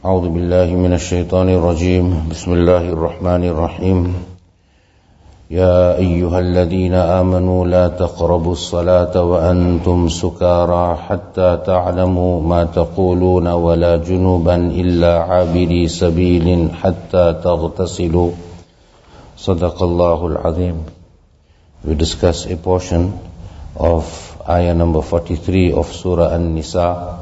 أعوذ بالله من الشيطان الرجيم بسم الله الرحمن الرحيم يا أيها الذين آمنوا لا تقربوا الصلاة وأنتم سكارى حتى تعلموا ما تقولون ولا جنبا إلا عابري سبيل حتى تغتسلوا صدق الله العظيم. We discuss a portion of ayah number 43 of Surah An-Nisa.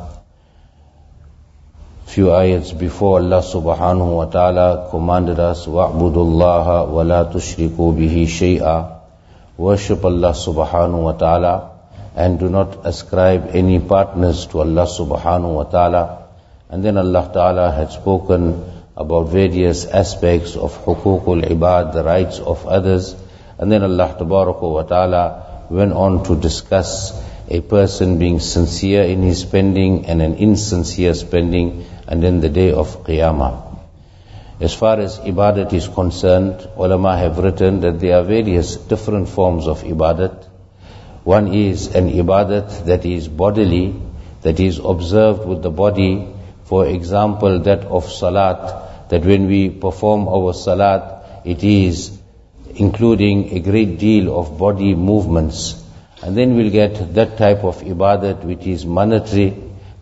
Few ayats before, Allah subhanahu wa ta'ala commanded us, وَاعْبُدُوا اللَّهَ وَلَا تُشْرِكُوا بِهِ شَيْئًا. Worship Allah subhanahu wa ta'ala and do not ascribe any partners to Allah subhanahu wa ta'ala. And then Allah ta'ala had spoken about various aspects of hukukul ibad, the rights of others. And then Allah tabaraka wa ta'ala went on to discuss a person being sincere in his spending and an insincere spending, and then the day of Qiyamah. As far as ibadat is concerned, ulama have written that there are various different forms of ibadat. One is an ibadat that is bodily, that is observed with the body. For example, that of salat, that when we perform our salat, it is including a great deal of body movements. And then we'll get that type of ibadat which is monetary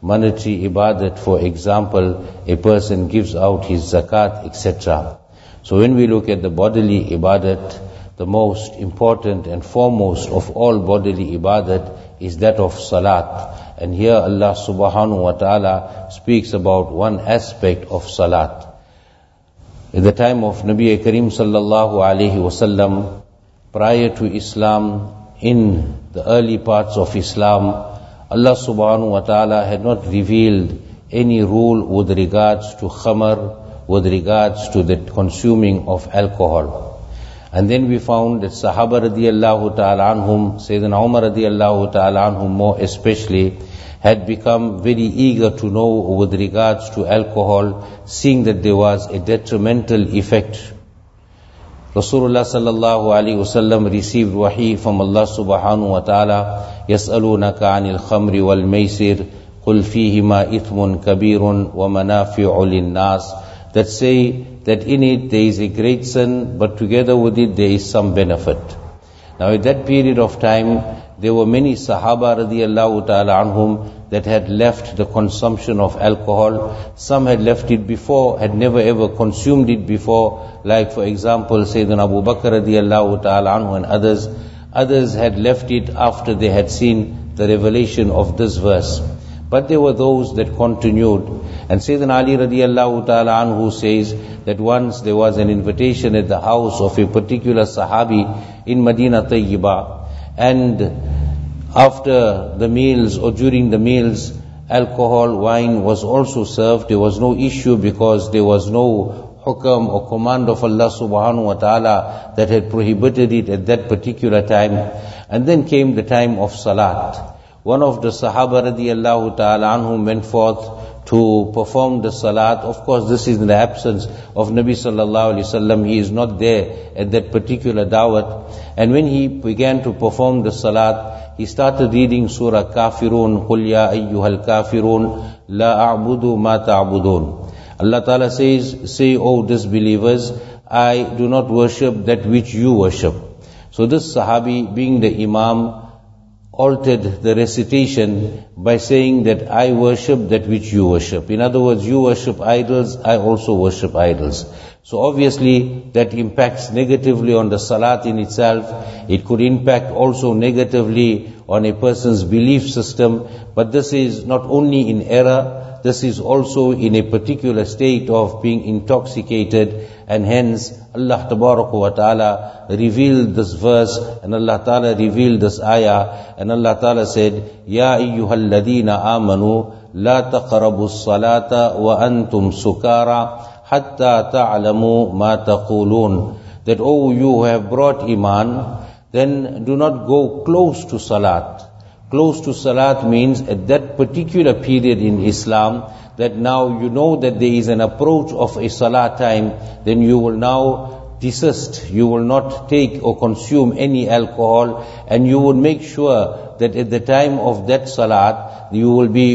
ibadat. For example, a person gives out his zakat, etc. So when we look at the bodily ibadat, the most important and foremost of all bodily ibadat is that of salat. And here Allah subhanahu wa ta'ala speaks about one aspect of salat. At the time of Nabi Kareem sallallahu alayhi wasallam, prior to Islam, in the early parts of Islam, Allah subhanahu wa ta'ala had not revealed any rule with regards to khamar, with regards to the consuming of alcohol. And then we found that Sahaba radiyallahu ta'ala anhum, Sayyidina Umar radiyallahu ta'ala anhum more especially, had become very eager to know with regards to alcohol, seeing that there was a detrimental effect. Rasulullah sallallahu alaihi wasallam received wahi from Allah subhanahu wa ta'ala, يَسْأَلُونَكَ عَنِ الْخَمْرِ وَالْمَيْسِرِ قُلْ فِيهِمَا إِثْمٌ كَبِيرٌ وَمَنَافِعُ لِلنَّاسِ. That say that in it there is a great sin, but together with it there is some benefit. Now at that period of time, there were many Sahaba radiyallahu ta'ala anhum that had left the consumption of alcohol. Some had left it before, had never ever consumed it before, like for example Sayyidina Abu Bakr radiyallahu ta'ala anhu and others. Others had left it after they had seen the revelation of this verse. But there were those that continued. And Sayyidina Ali radiyallahu ta'ala anhu says that once there was an invitation at the house of a particular Sahabi in Medina Tayyibah, and after the meals or during the meals, alcohol, wine was also served. There was no issue because there was no hukam or command of Allah subhanahu wa ta'ala that had prohibited it at that particular time. And then came the time of salat. One of the Sahaba radiyallahu ta'ala anhum went forth to perform the salat. Of course, this is in the absence of Nabi sallallahu alaihi wasallam. He is not there at that particular dawat. And when he began to perform the salat, he started reading Surah Kafirun, قُلْ يَا أَيُّهَا الْكَافِرُونَ لَا أَعْبُدُ مَا تَعْبُدُونَ. Allah Ta'ala says, say, O disbelievers, I do not worship that which you worship. So this Sahabi, being the Imam, altered the recitation by saying that I worship that which you worship. In other words, you worship idols, I also worship idols. So obviously that impacts negatively on the salat in itself. It could impact also negatively on a person's belief system. But this is not only in error, this is also in a particular state of being intoxicated. And hence Allah tabaraka wa ta'ala revealed this verse, and Allah ta'ala revealed this ayah, and Allah ta'ala said, Ya ayyuhal ladina amanu la taqrabu as-salata wa antum sukara hatta ta'lamu ma taqulun. That, oh, you who have brought iman, then do not go close to salat. Close to salat means at that particular period in Islam, that now you know that there is an approach of a salat time, then you will now desist, you will not take or consume any alcohol, and you will make sure that at the time of that salat, you will be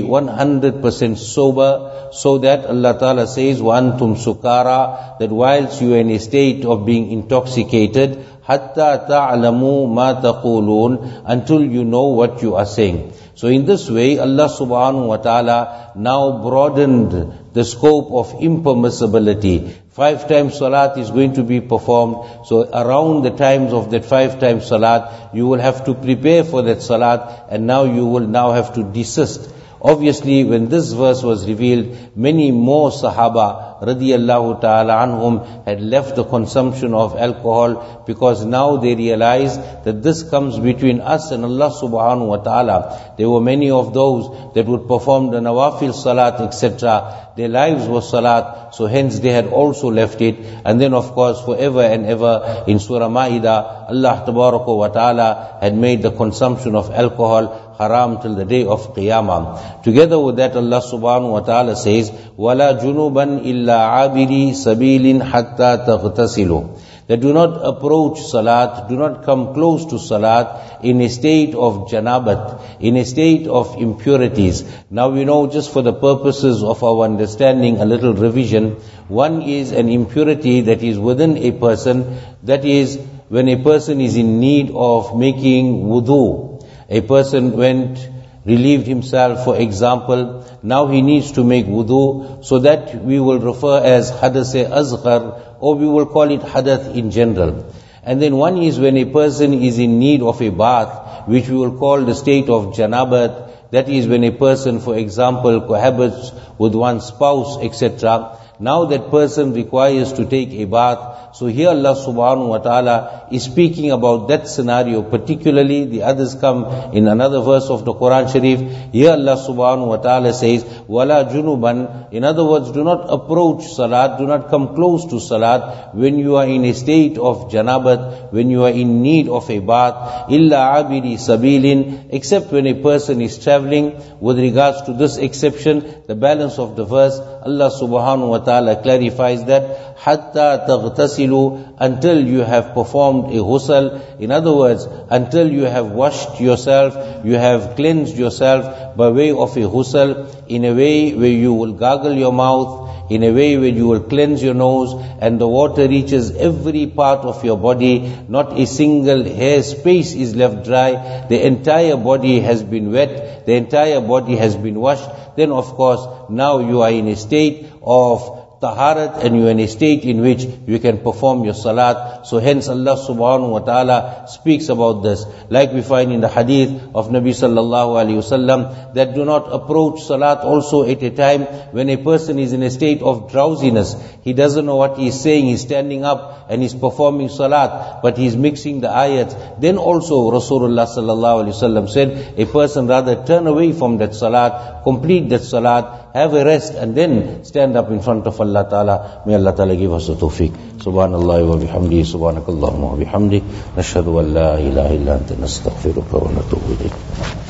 100% sober, so that Allah Ta'ala says, وَأَنْتُمْ سُكَارَى, that whilst you are in a state of being intoxicated, حَتَّى تَعْلَمُوا مَا تَقُولُونَ, until you know what you are saying. So in this way, Allah subhanahu wa ta'ala now broadened the scope of impermissibility. 5 times salat is going to be performed. So around the times of that 5 times salat, you will have to prepare for that salat, and now you will now have to desist. Obviously, when this verse was revealed, many more Sahaba radiyallahu ta'ala anhum had left the consumption of alcohol, because now they realized that this comes between us and Allah subhanahu wa ta'ala. There were many of those that would perform the nawafil salat, etc. Their lives were salat, so hence they had also left it. And then of course forever and ever in Surah Ma'idah, Allah tabaraka wa ta'ala had made the consumption of alcohol haram till the day of Qiyamah. Together with that, Allah subhanahu wa ta'ala says, وَلَا جُنُوبًا إِلَّا عَابِرِي سَبِيلٍ حَتَّى تَغْتَسِلُوا, that do not approach salat, do not come close to salat in a state of janabat, in a state of impurities. Now we know, just for the purposes of our understanding, a little revision. One is an impurity that is within a person, that is when a person is in need of making wudu. A person went, relieved himself, for example, now he needs to make wudu, so that we will refer as hadath asghar, or we will call it hadath in general. And then one is when a person is in need of a bath, which we will call the state of janabat. That is when a person, for example, cohabits with one's spouse, etc. Now that person requires to take a bath. So here Allah subhanahu wa ta'ala is speaking about that scenario particularly. The others come in another verse of the Quran Sharif. Here Allah subhanahu wa ta'ala says, وَلَا جُنُوبًا, in other words, do not approach salat, do not come close to salat when you are in a state of janabat, when you are in need of a bath. إِلَّا عَابِرِي سَبِيلٍ, except when a person is traveling. With regards to this exception, the balance of the verse, Allah subhanahu wa ta'ala clarifies that, حَتَّى تَغْتَسِلُوا, until you have performed a ghusl. In other words, until you have washed yourself, you have cleansed yourself by way of a ghusl, in a way where you will gargle your mouth, in a way where you will cleanse your nose, and the water reaches every part of your body, not a single hair space is left dry, the entire body has been wet, the entire body has been washed. Then of course, now you are in a state of taharat, and you are in a state in which you can perform your salat. So hence Allah subhanahu wa ta'ala speaks about this. Like we find in the hadith of Nabi sallallahu alayhi wasallam, that do not approach salat also at a time when a person is in a state of drowsiness. He doesn't know what he is saying, he's standing up and he's performing salat, but he's mixing the ayats. Then also Rasulullah sallallahu alayhi wasallam said, a person rather turn away from that salat, complete that salat, have a rest, and then stand up in front of Allah Ta'ala. May Allah Ta'ala give us the tawfiq. Subhanallah wa bihamdi, subhanakallahumma wa bihamdi, nashhadu an la ilaha illa anta nastaghfiruka wa natubu ilayk.